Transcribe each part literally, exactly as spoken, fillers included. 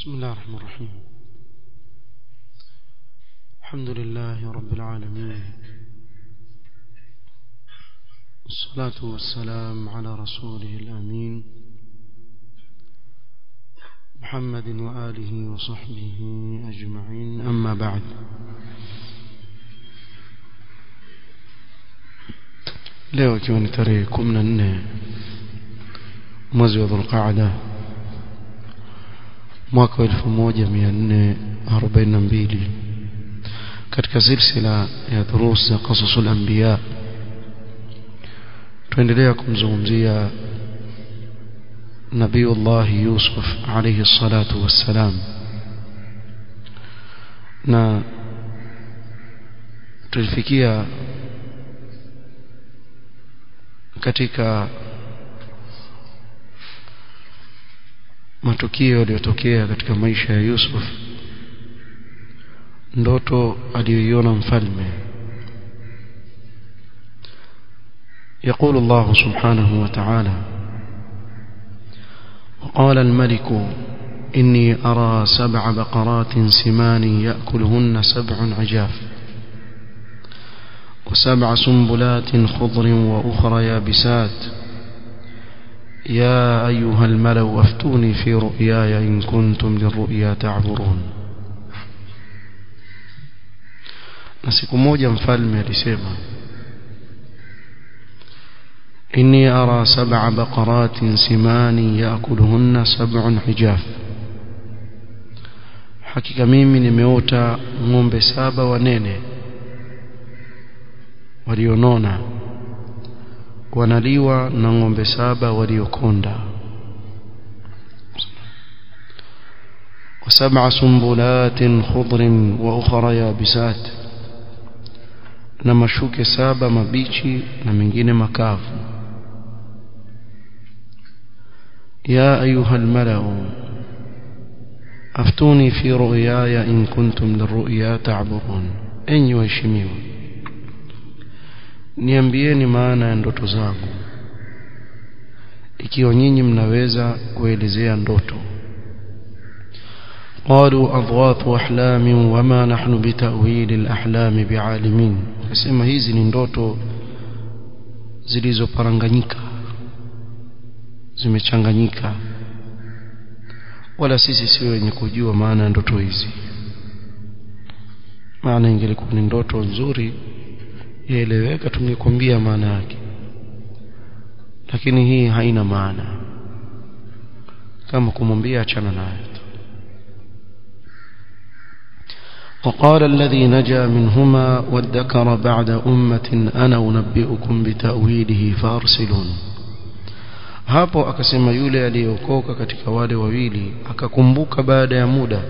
بسم الله الرحمن الرحيم. الحمد لله رب العالمين، والصلاة والسلام على رسوله الأمين محمد وآله وصحبه أجمعين، أما بعد. leo ikiwa ni tarehe kumi na nne mwezi wa Dhulqaada mwaka wa elfu moja mia nne arobaini na mbili, katika silsila ya durus za qasasul anbiya tuendelea kumzungumzia Nabiiullah Yusuf alayhi salatu wassalam, na tulifikia katika matukio yaliyotokea katika maisha ya Yusuf, ndoto aliyoiona mfalme. يقول الله سبحانه وتعالى: وقال الملك إني أرى سبع بقرات سمان يأكلهن سبع عجاف وسبع سنبلات خضر وأخرى يابسات يا أيها الملأ أفتوني في رؤياي إن كنتم للرؤيا تعبرون. na siku moja mfalme alisema, inni ara sab'a baqaratin simani yaakuluhunna sab'un hijaf, hakika mimi nimeota ng'ombe saba wanene walionona wanaliwa na ng'ombe saba waliokonda, wa sab'a sumbulatin khudrin wa ukhra yabisat, na mashuke saba mabichi na mengine makavu. ya ayuha almalau aftuni fi ru'yaya in kuntum lirru'ya ta'burun, enyi waheshimiwa, niambieni maana ya ndoto zangu ikiwa nyinyi mnaweza kuelezea ndoto. قالوا أضغاث أحلام وما نحن بتأويل الأحلام بعالمين, kasema hizi ni ndoto zilizoparanganyika, zimechanganyika, wala sisi si wenye kujua maana ya ndoto hizi. Maana ingelikuwa ni ndoto nzuri ieleweka, tungekwambia maana yake, lakini hii haina maana, kama kumwambia achana nayo. وقال الذي نجا منهما وادكر بعد أمة أنا أنبئكم بتأويله فأرسلون. hapo akasema yule aliyeokoka katika wale wawili akakumbuka baada ya muda,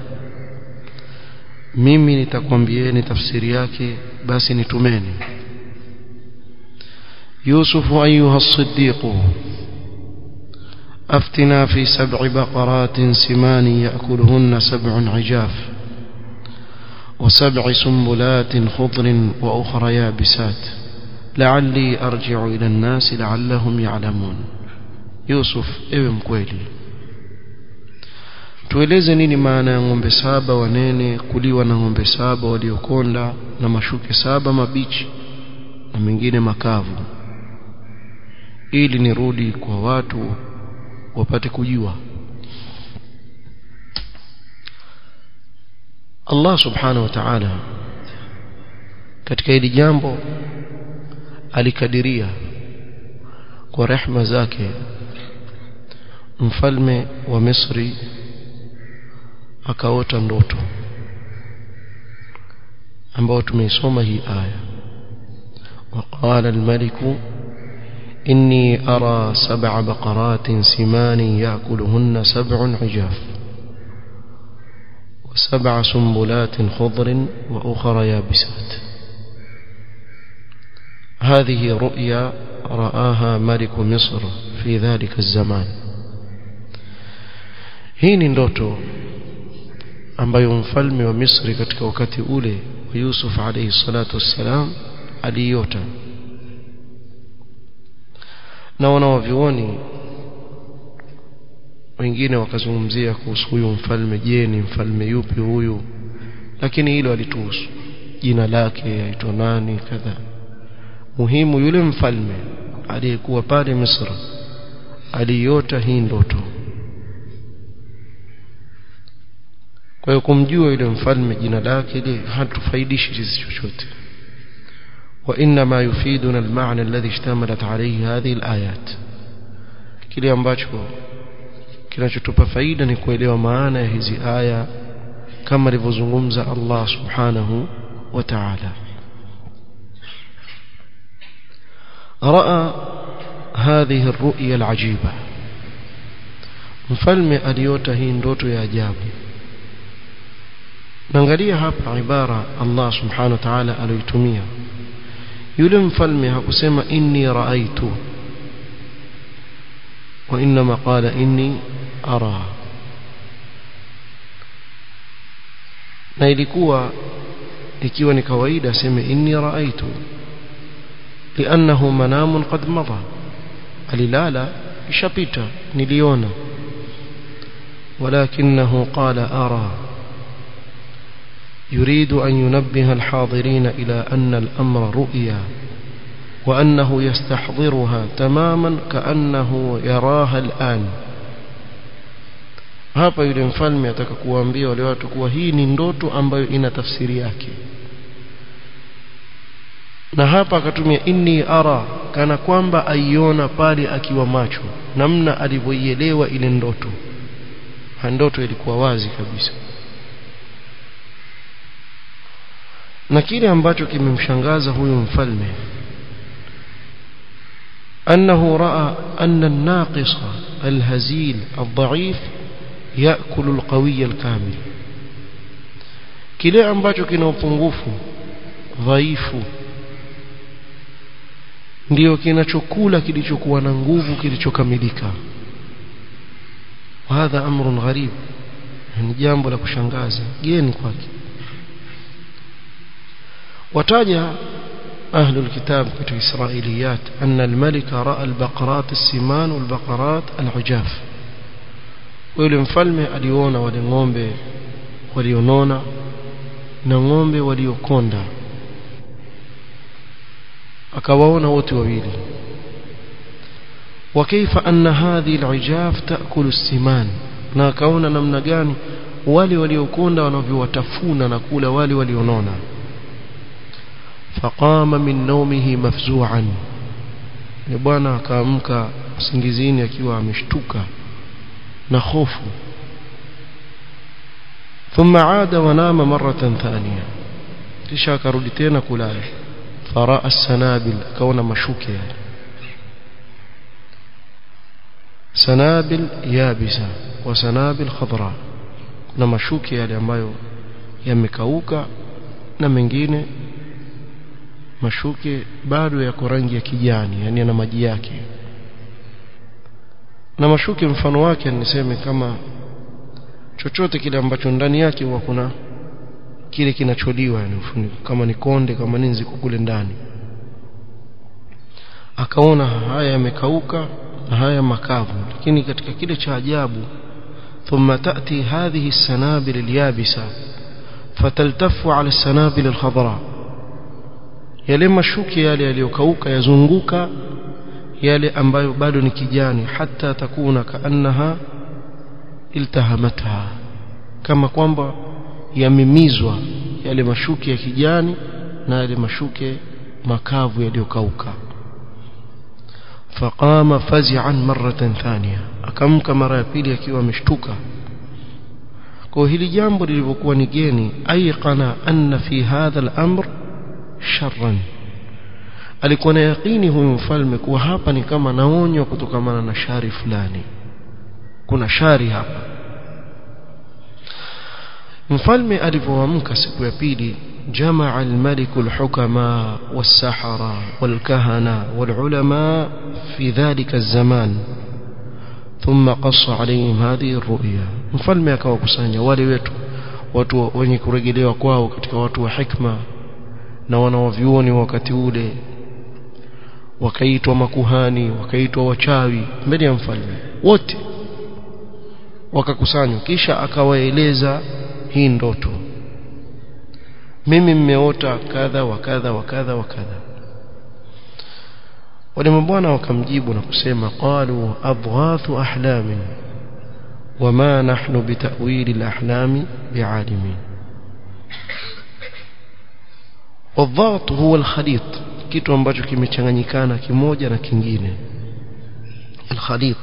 mimi nitakwambieni tafsiri yake, basi nitumeni. يوسف أيها الصديق أفتنا في سبع بقرات سمان يأكلهن سبع عجاف وسبع سنبلات خضر وأخرى يابسات لعلي أرجع إلى الناس لعلهم يعلمون. يوسف ewe mkweli, tueleze nini maana ya ng'ombe saba wanene kuliwa na ng'ombe saba waliokonda na mashuke saba mabichi na mengine makavu, ili nirudi kwa watu wapate kujua. Allah subhanahu wa ta'ala katika hili jambo alikadiria kwa rehema zake mfalme wa Misri akaota ndoto ambao tumeisoma hii aya, وقال الملك إني أرى سبع بقرات سمان يأكلهن سبع عجاف وسبع سنبلات خضر وأخرى يابسات. هذه رؤيا رآها ملك مصر في ذلك الزمان. hii ni ndoto ambayo mfalme wa Misri katika wakati ule wa Yusuf alayhi salatu wassalam aliota, na wanawavyuoni wengine wakazungumzia kuhusu huyu mfalme, je ni mfalme yupi huyu, lakini hilo alituhusu jina lake aitwa nani kadha. Muhimu yule mfalme aliyekuwa pale Misri aliota hii ndoto. Kwa hiyo kumjua yule mfalme jina lake ile hatufaidishi sisi chochote. Wa inna ma yufiduna al-ma'na alladhi ishtamalat alayhi hadhihi al-ayat, kile ambacho kinachotupa faida ni kuelewa maana ya hizi aya kama alivyozungumza Allah subhanahu wa ta'ala. Raa hadhihi ar-ru'ya al-ajiba, mfalme aliota hii ndoto ya ajabu. Naangalia hapa ibara Allah subhanahu wa ta'ala aliyotumia. Yule mfalme hakusema inni raaitu, wa inma qala inni ara. Na ilikuwa ikiwa ni kawaida aseme inni raaitu li'annahu manamun qad madha, alilala ishapita niliona. ولكنه قال أرى يريد أن ينبه الحاضرين إلى أن الأمر رؤيا وأنه يستحضرها تماما كأنه يراها الآن. hapa yule mfalme ataka kuwaambia wale watu kuwa hii ni ndoto ambayo ina tafsiri yake, na hapa akatumia inni ara kana kwamba aiona pale akiwa macho, namna alivyoielewa ile ndoto. Ndoto ilikuwa wazi kabisa. Na kile ambacho kimemshangaza huyu mfalme annahu raa anna an-naqisa al-hazil al-dha'if yaakulu al-qawiy al-kamil, kile ambacho kina upungufu dhaifu ndio kinachokula kilichokuwa na nguvu kilichokamilika. Hadha amrun gharib, ni jambo la kushangaza geni kwake. wataja أهل الكتاب في إسرائيليات أن الملك رأى البقرات السمان والبقرات العجاف. ويقول مفلمة aliona wale ng'ombe walionona na ng'ombe waliokonda, akawaona wote wawili. وكيف أن هذه العجاف تأكل السمان, na akaona namna gani wale waliokonda wanavyowatafuna na kula wale walionona. فقام من نومه مفزوعا, ni bwana akaamka usingizini akiwa ameshtuka na hofu. ثم عاد ونام مرة ثانية, kisha akarudi tena kulala. faraa السنابل, akaona mashuke, sanabil yabisa wa sanabil khadra, na mashuke yale ambayo yamekauka na mengine mashuke bado yako rangi ya kijani, yani yana maji yake. Na mashuke mfano wake niseme kama chochote kile ambacho ndani yake huwa kuna kile kinacholiwa, yani kama ni konde kama ninzi kule ndani. Akaona haya yamekauka na haya makavu, lakini katika kile cha ajabu, thumma ta'ti hadhihi as-sanabil al-yabisa fataltafu 'ala as-sanabil al-khadra, yale mashuke yale yaliyokauka yazunguka yale ambayo bado ni kijani, hata takuna kaannaha iltahamatha, kama kwamba yamimizwa yale mashuke ya kijani na yale mashuke makavu yaliyokauka. faqama fazi'an marratan thaniya, akamka mara ya pili akiwa ameshtuka. Kwa hili jambo lilivyokuwa ni geni, ayqana anna fi hadha al-amr sharran, alikuwa na yakini huyu mfalme kuwa hapa ni kama naonywa kutokana na shari fulani, kuna shari hapa. Mfalme alipoamka siku ya pili, jamaa al-malik al-hukama was-sahara wal-kahana wal-ulama fi dhalika az-zaman, thumma qassa alayhim hadhihi ar-ru'ya. Mfalme akawakusanya wale wetu watu wenye kurejelewa kwao katika watu wa hikma na wanawavyuoni wakati ule, wakaitwa makuhani, wakaitwa wachawi mbele ya mfalme wote. wakakusanywa kisha akawaeleza hii ndoto, mimi mmeota kadha wa kadha wa kadha wa kadha. wale mabwana wakamjibu na kusema qalu adghathu ahlamin wama nahnu bitawili alahlami bialimin. Adghat huwa alkhalit, kitu ambacho kimechanganyikana kimoja na kingine. Alkhalit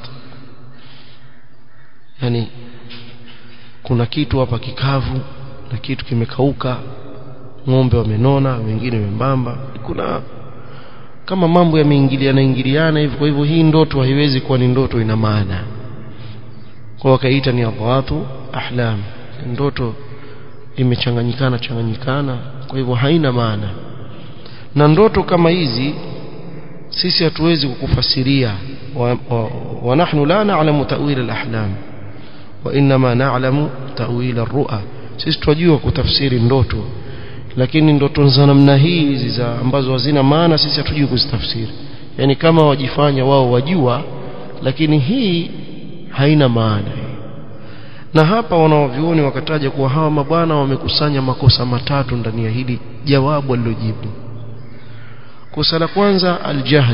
yani kuna kitu hapa kikavu na kitu kimekauka, ng'ombe wamenona, wengine wembamba, kuna kama mambo yameingiliana ingiliana hivyo. Kwa hivyo hii ndoto haiwezi kuwa ni ndoto ina maana, kwa wakaita ni adghatu ahlam, ndoto imechanganyikana changanyikana, kwa hivyo haina maana. Na ndoto kama hizi sisi hatuwezi kukufasiria, wa, wa, wa nahnu la na'lamu ta'wil al-ahlam wa inma na'lamu ta'wil ar-ru'a. Sisi tunajua kutafsiri ndoto, lakini ndoto za namna hii hizi za ambazo hazina maana sisi hatujui kuzitafsiri. Yani kama wajifanya wao wajua, lakini hii haina maana. Na hapa wanaovioni wakataja kuwa hawa mabwana wamekusanya makosa matatu ndani ya hili jawabu alilojibu. Kosa la kwanza aljahl.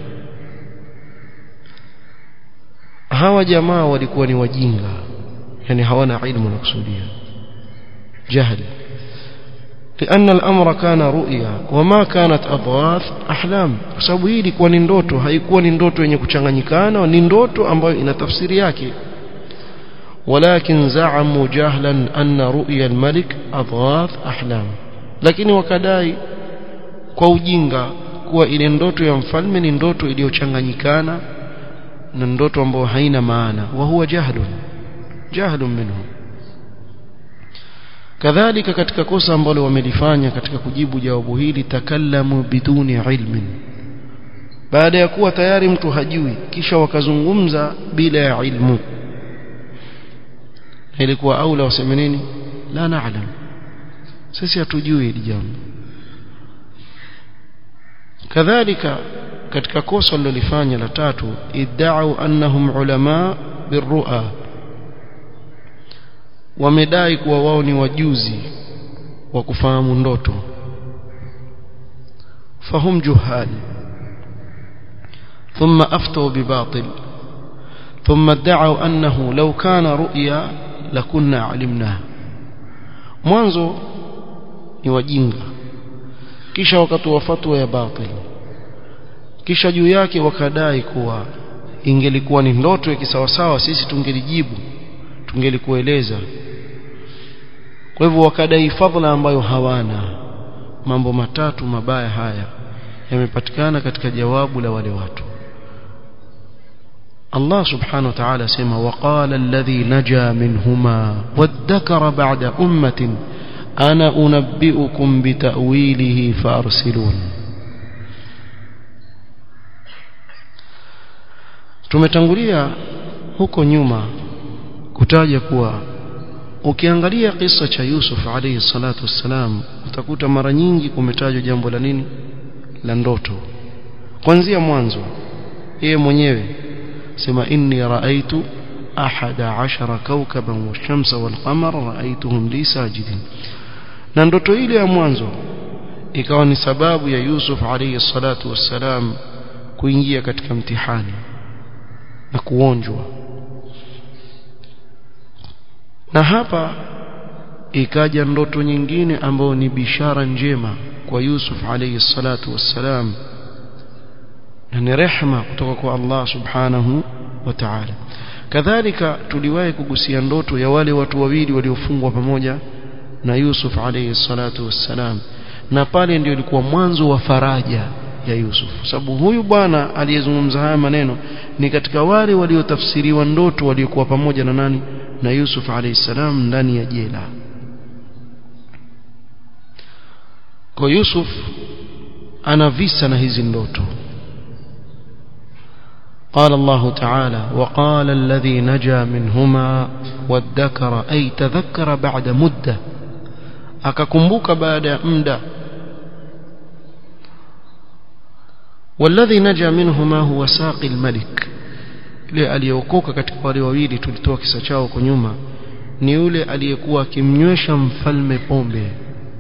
Hawa jamaa walikuwa ni wajinga, yani hawana ilmu na kusudia jahl, لأن الأمر كان رؤيا وما كانت أضغاث أحلام. kwa sababu hii ilikuwa ni ndoto, haikuwa ni ndoto yenye kuchanganyikana, ni ndoto ambayo ina tafsiri yake. ولكن زعموا جهلا أن رؤيا الملك أضغاث أحلام, lakini wakadai kwa ujinga kuwa ile ndoto ya mfalme ni ndoto iliyochanganyikana na ndoto ambayo haina maana. wa huwa jahlun jahlun minhum. kadhalika katika kosa ambalo wamelifanya katika kujibu jawabu hili, takallamu biduni ilmin, baada ya kuwa tayari mtu hajui kisha wakazungumza bila ya ilmu. ilikuwa aula waseme nini? la na'lam, sisi hatujui hili jambo. kadhalika katika kosa walilofanya la tatu, idda'u annahum ulama birru'a, wamedai kuwa wao ni wajuzi wa kufahamu ndoto. fahum juhal thumma aftau bibatil thumma idda'u annahu law kana ru'ya lakunna alimna. mwanzo ni wajinga, kisha wakatoa fatwa ya batil, kisha juu yake wakadai kuwa ingelikuwa ni ndoto ya kisawasawa sisi tungelijibu, tungelikueleza. kwa hivyo wakadai fadhila ambayo hawana. mambo matatu mabaya haya yamepatikana katika jawabu la wale watu. Allah subhanahu wa ta'ala sema waqala alladhi naja minhuma wadhakara ba'da ummatin ana unabbiukum bitawilihi farsilun. Tumetangulia huko nyuma kutaja kuwa ukiangalia kisa cha Yusuf alayhi salatu wassalam utakuta mara nyingi kumetajwa jambo la nini? La ndoto. Kuanzia mwanzo yeye mwenyewe sema inni raaitu ahada ashara kawkaban wash-shamsa wal-qamara raaituhum li sajidin. Na ndoto ile ya mwanzo ikawa ni sababu ya Yusuf alayhi salatu wassalam kuingia katika mtihani na kuonjwa. Na hapa ikaja ndoto nyingine ambayo ni bishara njema kwa Yusuf alayhi salatu wassalam, na ni rehema kutoka kwa Allah subhanahu wa ta'ala. Kadhalika tuliwahi kugusia ndoto ya wale watu wawili waliofungwa pamoja na Yusuf alayhi salatu wassalam, na pale ndio ilikuwa mwanzo wa faraja ya Yusuf, sababu huyu bwana aliyezungumza haya maneno ni katika wale waliotafsiriwa ndoto waliokuwa pamoja na nani? Na Yusuf alayhi salam ndani ya jela. Kwa Yusuf ana visa na hizi ndoto. قال الله تعالى وقال الذي نجا منهما وادكر أي تذكر بعد مدة, akakumbuka baada ya muda. والذي نجا منهما هو ساقي الملك, yule aliyeokoka katika wale wawili tulitoa kisa chao kwa nyuma ni yule aliyekuwa akimnywesha mfalme pombe.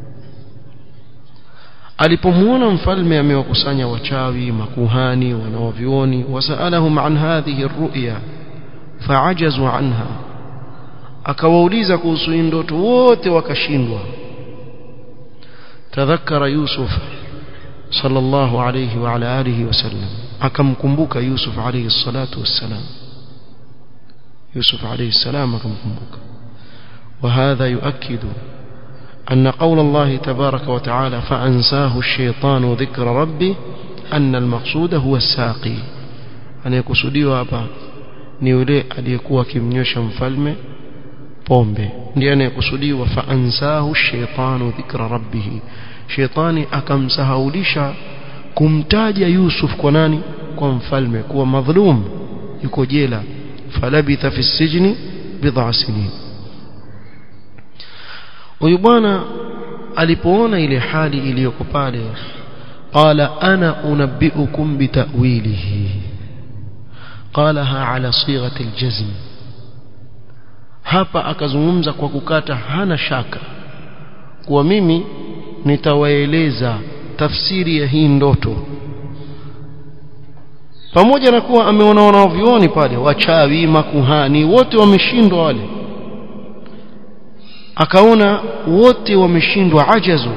Alipomuona mfalme amewakusanya wachawi, makuhani, wanaovioni, wasalahum an hadhihi ar-ru'ya fa'ajazu anha, akawauliza kuhusu ndoto, wote wakashindwa. Tadhakkara Yusuf sallallahu alayhi wa ala alihi wasallam, akamkumbuka Yusuf alayhi salatu wassalam. Yusuf alayhi salam akamkumbuka. وهذا يؤكد أن قول الله تبارك وتعالى فأنساه الشيطان ذكر ربه أن المقصود هو الساقي. أن يقصدوا hapa ni yule aliyekuwa kimnywesha mfalme pombe, ndiye anayekusudiwa فأنساه الشيطان ذكر ربه. Shetani akamsahaulisha kumtaja Yusuf kwa nani? Kwa mfalme, kuwa madhulum, yuko jela. falabitha fi sijni bid'a sinin. Huyu bwana alipoona ile hali iliyoko pale, qala ana unabbiukum bitawilihi, qalaha ala sighati aljazm. Hapa akazungumza kwa kukata, hana shaka kuwa mimi nitawaeleza tafsiri ya hii ndoto, pamoja na kuwa ameona wanaovioni pale, wachawi, makuhani, wote wameshindwa wale. Akaona wote wameshindwa, ajazu,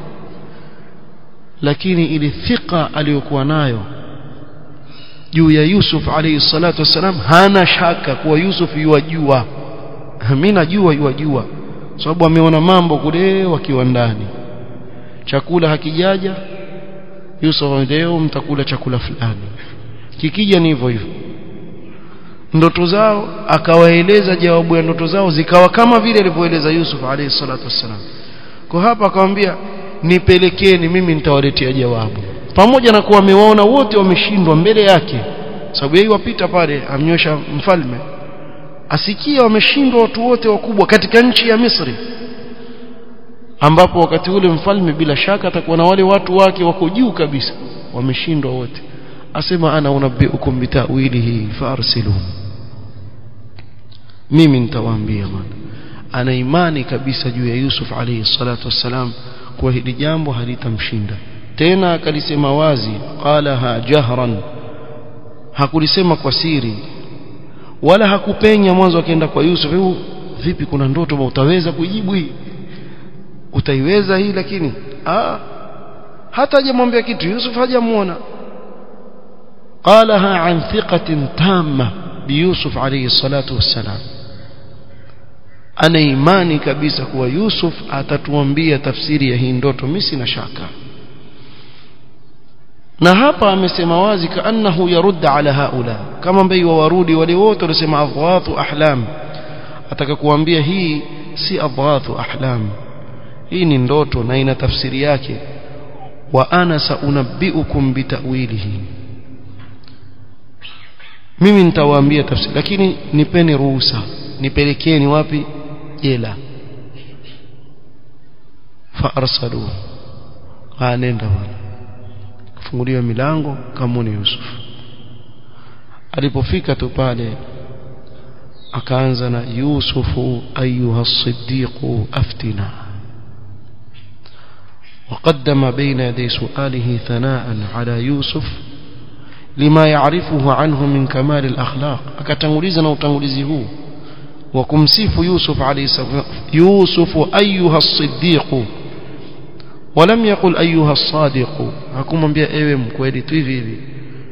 lakini ile thika aliyokuwa nayo juu ya Yusuf alayhi salatu wasalam, hana shaka kuwa Yusuf yuwajua. Mimi najua yuwajua, sababu ameona mambo kule wakiwa ndani. Chakula hakijaja, Yusuf leo mtakula chakula fulani, kikija ni hivyo hivyo. Ndoto zao akawaeleza jawabu ya ndoto zao, zikawa kama vile alivyoeleza Yusuf alayhi salatu wasalam. Kwa hapa akamwambia nipelekeni, mimi nitawaletea jawabu, pamoja na kuwa amewaona wote wameshindwa mbele yake, sababu yeye wapita pale amnywesha mfalme, asikia wameshindwa watu wote wakubwa katika nchi ya Misri, ambapo wakati ule mfalme bila shaka atakuwa na wale watu wake wako juu kabisa, wameshindwa wote. Asema ana unabbiukum bitawilihi farsiluhum, mimi nitawaambia. Bwana ana imani kabisa juu ya Yusuf alayhi salatu wassalam kwa hili jambo halitamshinda. Tena akalisema wazi, qalaha jahran, hakulisema kwa siri wala hakupenya mwanzo. Akaenda kwa Yusuf, hebu vipi, kuna ndoto utaweza kujibu hii, utaiweza hii? Lakini ah hata hajamwambia kitu, Yusuf hajamuona. قالها عن ثقة تامة بيوسف عليه الصلاة والسلام. أنا إيماني كبيسة هو يوسف أتتوانبيا تفسيري هي ndoto, mimi sina shaka. Na hapa amesema wazi kaannahu yarud ala haula, kama mbai warudi wale wote wanasema adghathu ahlam, ataka kuambia hii si adghathu ahlam, hii ni ndoto na ina tafsiri yake. Wa ana saunabbiukum bitawilihi, mimi nitawaambia tafsiri, lakini nipeni ruhusa, nipelekeni wapi? Jela. Fa arsalu, anenda wala kufunguliwa milango kamuni Yusuf. Alipofika tu pale akaanza na Yusufu ayuha as-siddiqu aftina, وقدم بين يدي سؤاله ثناء على يوسف لما يعرفه عنه من كمال الأخلاق. akatanguliza na utangulizi huu wa kumsifu Yusuf alayhi salam, Yusuf ayuha as-siddiq, ولم يقل أيها الصادق, hakumwambia ewe mkweli tu hivi hivi,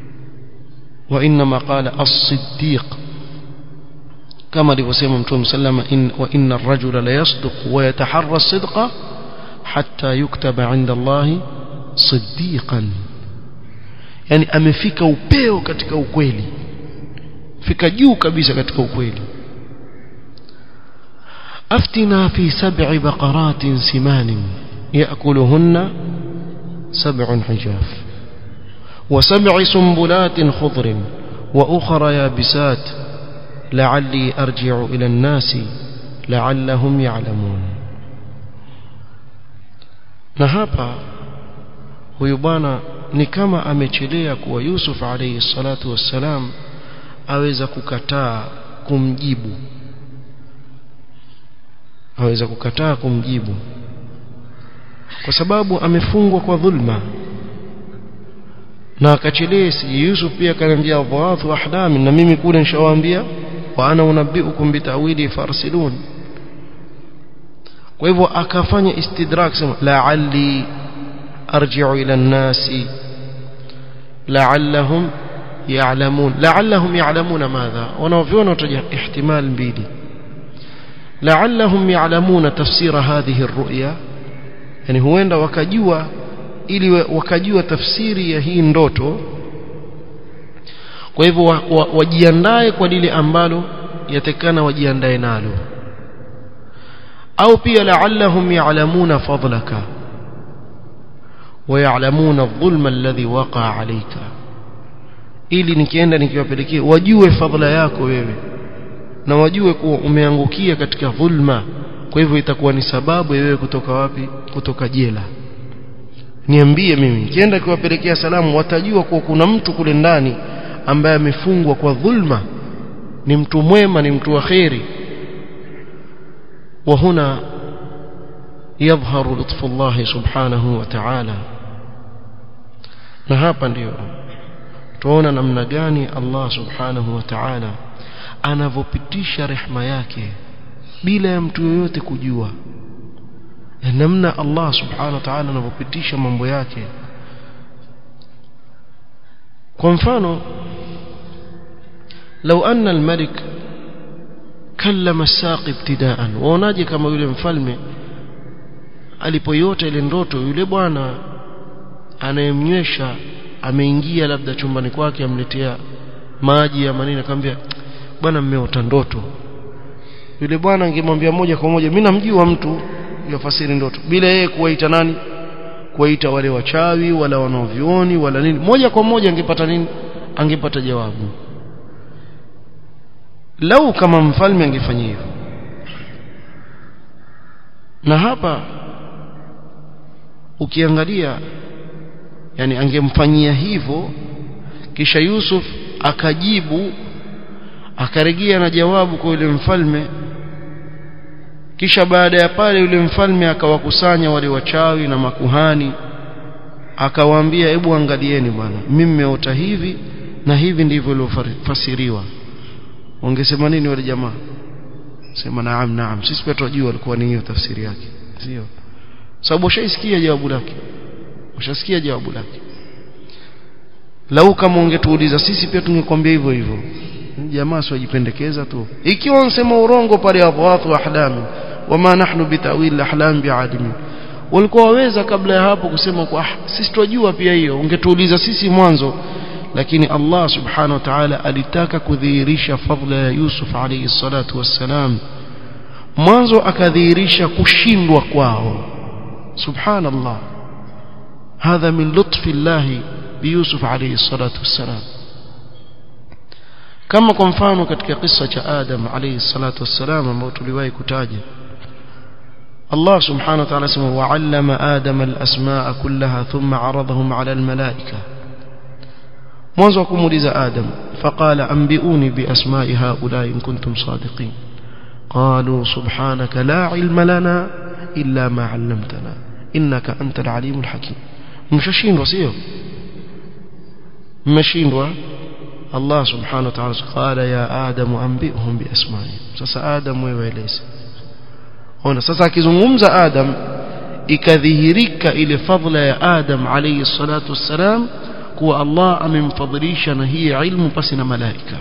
وإنما قال الصديق كما alivyosema Mtume sallama, in wa inna ar-rajula la yasduq wa yataharra as-sidqa hatta yuktaba 'inda Allahi siddiqan. Yani amefika upeo katika ukweli, fika juu kabisa katika ukweli. aftina fi sab'i baqaratin simanin ya'kuluhunna sab'un hijaf wa sab'i sumbulatin khudrin wa ukhra yabisat la'alli arji'u ila an-nasi la'allahum ya'lamun. Na hapa huyu bwana ni kama amechelea kuwa Yusuf alayhi salatu wassalam aweza kukataa kumjibu aweza kukataa kumjibu kwa sababu amefungwa kwa dhulma na akachelesi. Yusuf pia akaniambia dhawafu ahlam, na mimi kule nishawaambia wa ana unabbiukum bitawili farsilun. kwa hivyo akafanya istidrak, sema la'alli arji'u ila an-nasi la'allahum ya'lamun. la'allahum ya'lamuna madha, wanaviona wataja ihtimal mbili. la'allahum ya'lamuna tafsira hadhihi ar-ru'ya, yani huenda wakajua, ili wakajua tafsiri ya hii ndoto. kwa hivyo wajiandae kwa lile ambalo yatakana wajiandae nalo. au pia la'allahum ya'lamuna fadlaka wa ya'lamuna adh-dhulma alladhi waqa'a 'alayka, ili nikienda nikiwapelekea wajue fadhila yako wewe na wajue kuwa umeangukia katika dhulma. kwa hivyo itakuwa ni sababu ya wewe kutoka wapi? Kutoka jela. Niambie mimi, nikienda kuwapelekea salamu watajua kuwa kuna mtu kule ndani ambaye amefungwa kwa dhulma, ni mtu mwema, ni mtu wa khairi. wa huna yadhharu lutfullah subhanahu wa ta'ala. na hapa ndio tuona namna gani Allah subhanahu wa ta'ala anavyopitisha rehema yake bila ya mtu yoyote kujua, namna Allah subhanahu wa ta'ala anavyopitisha mambo yake. kwa mfano, lau anna al-malik kallama as-saqi ibtidaan, waonaje kama yule mfalme alipoyota ile ndoto, yule bwana anayemnywesha ameingia labda chumbani kwake, amletea maji ya manini, akamwambia bwana mmeota ndoto. Yule bwana angemwambia moja kwa moja, mimi namjua mtu yafasiri ndoto, bila yeye kuwaita nani? Kuwaita wale wachawi wala wanaovioni wala nini, moja kwa moja angepata nini? Angepata jawabu. Lau kama mfalme angefanya hivyo. na hapa ukiangalia, yani angemfanyia hivyo, kisha Yusuf akajibu, akarejea na jawabu kwa yule mfalme, kisha baada ya pale yule mfalme akawakusanya wale wachawi na makuhani, akawaambia hebu angalieni bwana, mimi nimeota hivi na hivi ndivyo ilofasiriwa. Wangesema nini wale jamaa? Sema naam naam, sisi pia tunajua alikuwa ni hiyo tafsiri yake, sio? Sababu ushaisikia jawabu lake, ushasikia jawabu lake. Lau kama ungetuuliza sisi pia tungekwambia hivyo hivyo. Jamaa siwajipendekeza tu. Ikiwa unasema urongo pale hapo watu ahlami, wama nahnu bitawil ahlam bi'alimin, walikuwa waweza kabla ya hapo kusema kwa ah, sisi tunajua pia hiyo, ungetuuliza sisi mwanzo. Lakini Allah subhanahu wa ta'ala alitaka kudhihirisha fadhila ya Yusuf alayhi salatu wassalam, mwanzo akadhihirisha kushindwa kwao. subhanallah, hadha min lutfi llahi bi Yusuf alayhi salatu wassalam. kama kwa mfano katika kisa cha Adam alayhi salatu wassalam ambao tuliwahi kutaja, Allah subhanahu wa ta'ala sema wa'allama Adama al-asma'a kullaha thumma 'aradahum 'ala al-malaika. mwanzo kumuuliza Adam, faqala anbi'uni bi asma'i ha'ula'i in kuntum sadiqin, qalu subhanaka la 'ilma lana illa ma 'allamtana innaka antal 'alimul hakim. mshashindwa sio? mmeshindwa. Allah subhanahu wa ta'ala qala ya Adam anbi'hum bi asma'ihim. sasa Adam wewe eleza. ona sasa akizungumza Adam ikadhihirika ile fadhila ya Adam alayhi salatu wassalam, kuwa Allah amemfadhilisha na hii ilmu pasi na malaika.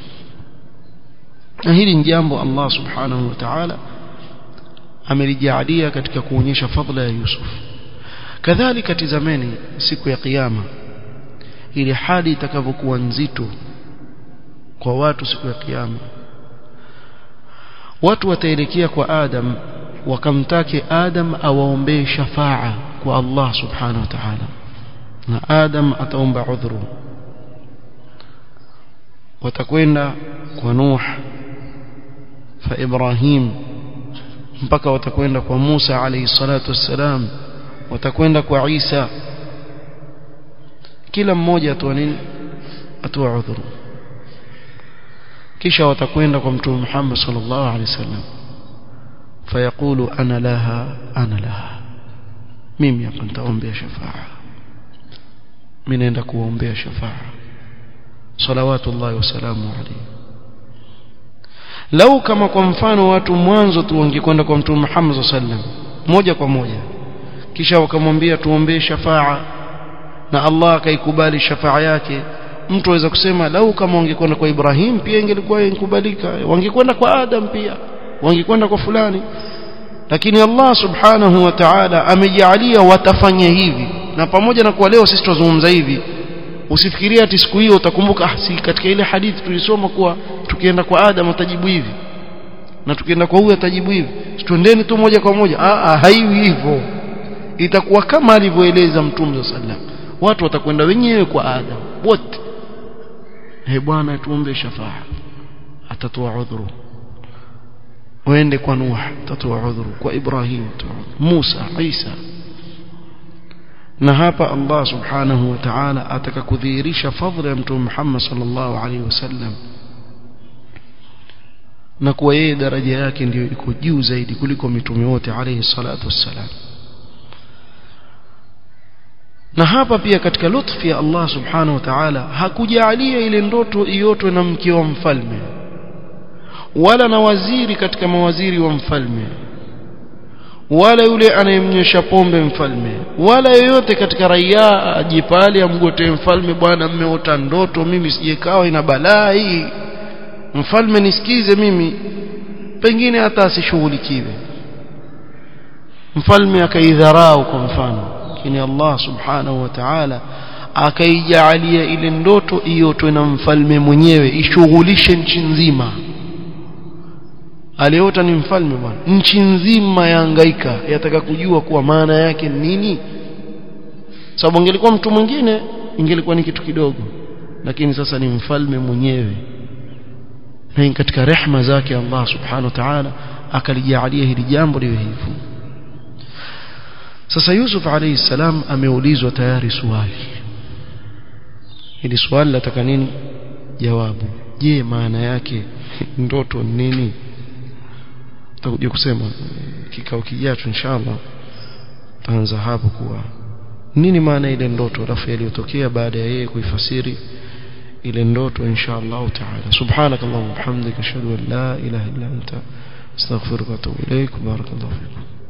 na hili ni jambo Allah subhanahu wa ta'ala amelijalia katika kuonyesha fadhila ya Yusuf. kadhalika tizameni siku ya kiyama, ili hali itakavyokuwa nzito kwa watu siku ya kiyama. watu wataelekea kwa Adam wakamtake Adam awaombee shafaa kwa Allah subhanahu wa ta'ala, na Adam ataomba udhuru. watakwenda kwa Nuh fa Ibrahim, mpaka watakwenda kwa Musa alayhi salatu wassalam, watakwenda kwa Isa. kila mmoja atoa nini? atoa udhuru. kisha watakwenda kwa mtume Muhammad sallallahu alaihi wasallam fayaqulu ana laha ana laha mimi hapa nitaombea shafaa mimi naenda kuombea shafaa salawatullahi wasalamu alayhi lau kama kwa mfano watu mwanzo tu wangekwenda kwa mtume Muhammad sallallahu alaihi wasallam moja kwa moja kisha wakamwambia tuombee shafaa na Allah akaikubali shafaa yake mtu aweza kusema lau kama wangekwenda kwa Ibrahim pia ingelikuwa inkubalika wangekwenda kwa Adam pia wangekwenda kwa fulani lakini Allah subhanahu wa ta'ala amejalia watafanya hivi na pamoja na kwa leo sisi tuzungumza hivi usifikirie ati siku hiyo utakumbuka ah si katika ile hadithi tulisoma kuwa tukienda kwa Adam atajibu hivi na tukienda kwa huyu atajibu hivi twendeni tu moja kwa moja ah ah haiwi hivyo itakuwa kama alivyoeleza mtume sallallahu watu watakwenda wenyewe kwa Adam wote he bwana tuombe shafaa atatoa udhuru waende kwa Nuh atatoa udhuru kwa Ibrahim Musa Isa na hapa Allah subhanahu wa ta'ala atakakudhihirisha fadhila ya mtume Muhammad sallallahu alaihi wasallam na kwa yeye daraja yake ndio iko juu zaidi kuliko mitume wote alayhi salatu wassalam na hapa pia katika lutfi ya Allah subhanahu wa ta'ala hakujalia ile ndoto iotwe na mke wa mfalme wala na waziri katika mawaziri wa mfalme wala yule anayemnyesha pombe mfalme wala yoyote katika raia ajipale amgote mfalme bwana mmeota ndoto mimi sijekawa ina balaa hii mfalme nisikize mimi pengine hata asishughulikiwe mfalme akaidharau kwa mfano lakini Allah subhanahu wa ta'ala akaijalia ile ndoto iotwe na mfalme mwenyewe ishughulishe nchi nzima aliota ni mfalme bwana nchi nzima yahangaika yataka kujua kuwa maana yake nini sababu ingelikuwa mtu mwingine ingelikuwa ni kitu kidogo lakini sasa ni mfalme mwenyewe na katika rehema zake Allah subhanahu wa ta'ala akalijalia hili jambo liwe hivyo sasa Yusuf alayhi salam ameulizwa tayari swali hili swali lataka nini jawabu je maana yake ndoto nini tutakuja kusema kikao kijacho inshallah taanza hapo kuwa nini maana ile ndoto alafu yaliyotokea baada ya yeye kuifasiri ile ndoto inshallah taala subhanakallahumma wa bihamdika ashhadu an la ilaha illa anta astaghfiruka wa atubu ilaik barakallahu fikum